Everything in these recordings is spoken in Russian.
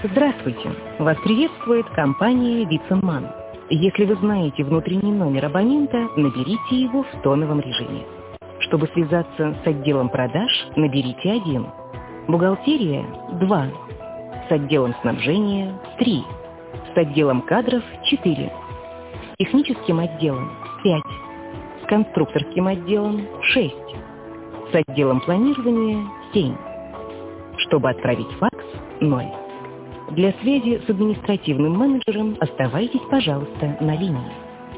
Здравствуйте! Вас приветствует компания «Вицеман». Если вы знаете внутренний номер абонента, наберите его в тоновом режиме. Чтобы связаться с отделом продаж, наберите 1. Бухгалтерия – 2. С отделом снабжения – 3. С отделом кадров – 4. С техническим отделом – 5. С конструкторским отделом – 6. С отделом планирования – 7. Чтобы отправить факс – 0. Для связи с административным менеджером оставайтесь, пожалуйста, на линии.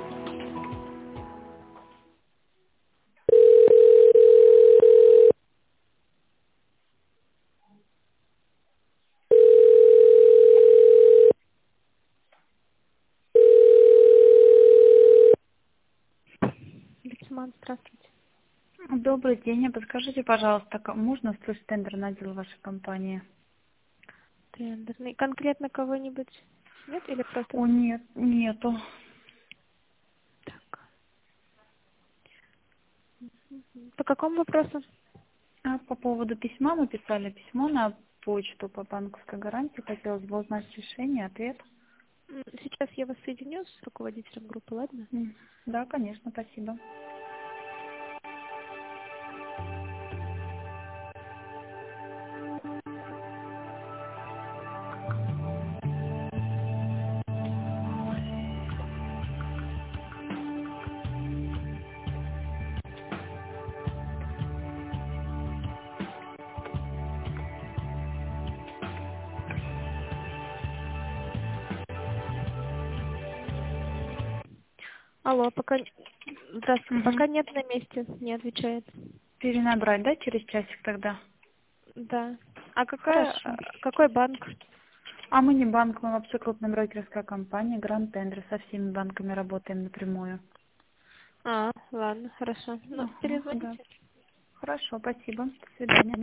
Вицеман, здравствуйте. Добрый день. Подскажите, пожалуйста, можно слышать тендер на отдел вашей компании? Тендерный. Конкретно кого-нибудь нет или просто... О, нет, нету. Так. По какому вопросу? По поводу письма мы писали письмо на почту по банковской гарантии. Хотелось бы узнать решение, ответ. Сейчас я вас соединю с руководителем группы, ладно? Да, конечно, спасибо. Алло, пока... Здравствуйте. Пока нет на месте, не отвечает. Перенабрать, да, через часик тогда? Да. А Хорошо. какой банк? Мы не банк, мы вообще крупная брокерская компания, Гранд Тендер. Со всеми банками работаем напрямую. Ладно, хорошо. Ну, Да. перезвоните. Хорошо, спасибо. До свидания.